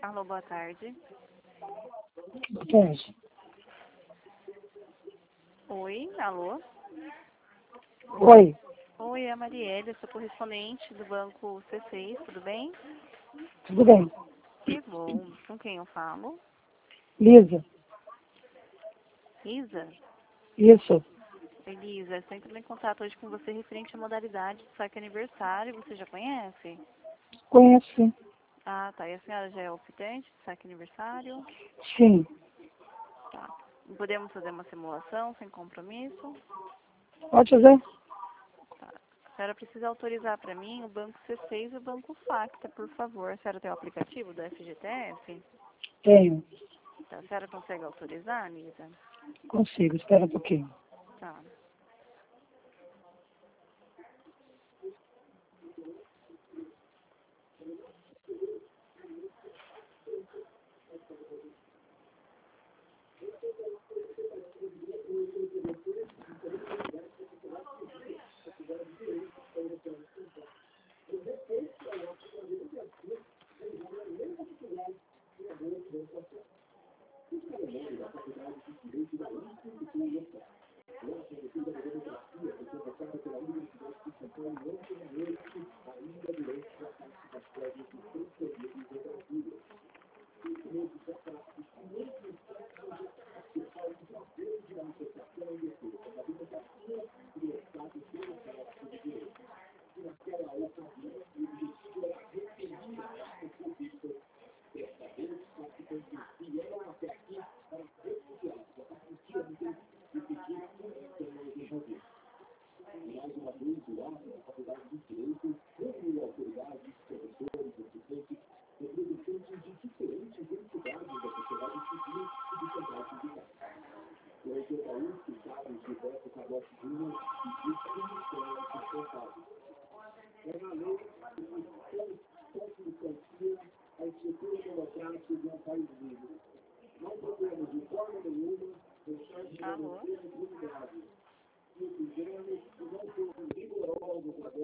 Alô, boa tarde. Boa tarde. Oi, alô? Oi, Oi, é a Marielle, eu sou correspondente do banco C6, tudo bem? tudo bem? Que bom. Com quem eu falo? Lisa, Isa? isso, Elisa, estou entrando em contato hoje com você referente à modalidade do saque aniversário. Você já conhece? conheço sim. Ah, tá. E a senhora já é optante do saque aniversário? Sim, Tá. Podemos fazer uma simulação sem compromisso? pode fazer? Tá. A senhora precisa autorizar para mim o banco C6 e o banco Facta, por favor. A senhora tem o aplicativo do FGTS? Tenho, Tá. A senhora consegue autorizar, Lisa? consigo, espera um pouquinho. Tá. Alô?